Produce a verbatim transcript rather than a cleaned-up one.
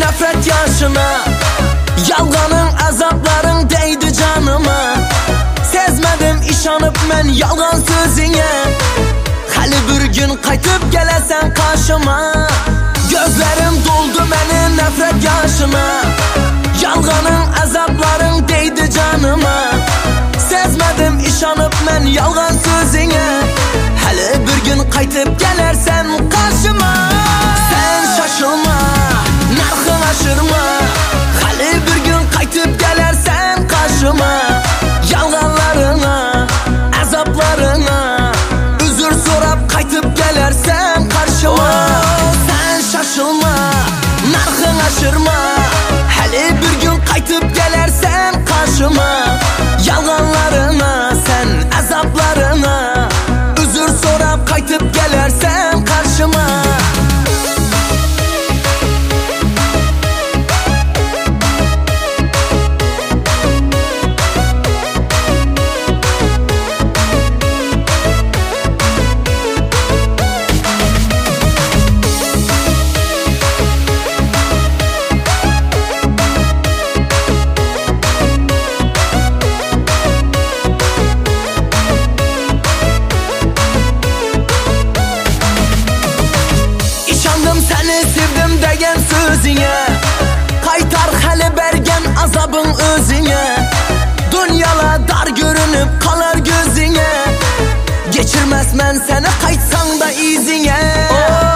nefret yaşına. Yalganın azapların değdi canıma. Sezmedim işanıp men yalgan sözüne. Hali bir gün kaytıp gelesen karşıma. Gözlerim doldu benim nefret yaşına. Yalganın azapların değdi canıma. Sezmedim işanıp men yalgan sözüne. Hali bir gün kaytıp gelersen karşıma. Sen şaşılma, narxın aşırma. Hali bir gün kaytıp gelersen karşıma. Yalganlarına, azaplarına özür sorap kaytıp gelersen karşıma. Sen şaşılma, narxın aşırma. Hali bir gün kaytıp gelersen karşıma. Yalganlarına, sen azaplarına özür sorap kaytıp gelersen karşıma. Seni sevdim degen sözüne. Kaytar hali bergen azabın özüne. Dünyala dar görünüp kalar gözüne. Geçirmez men seni kaytsan da izine. Oh.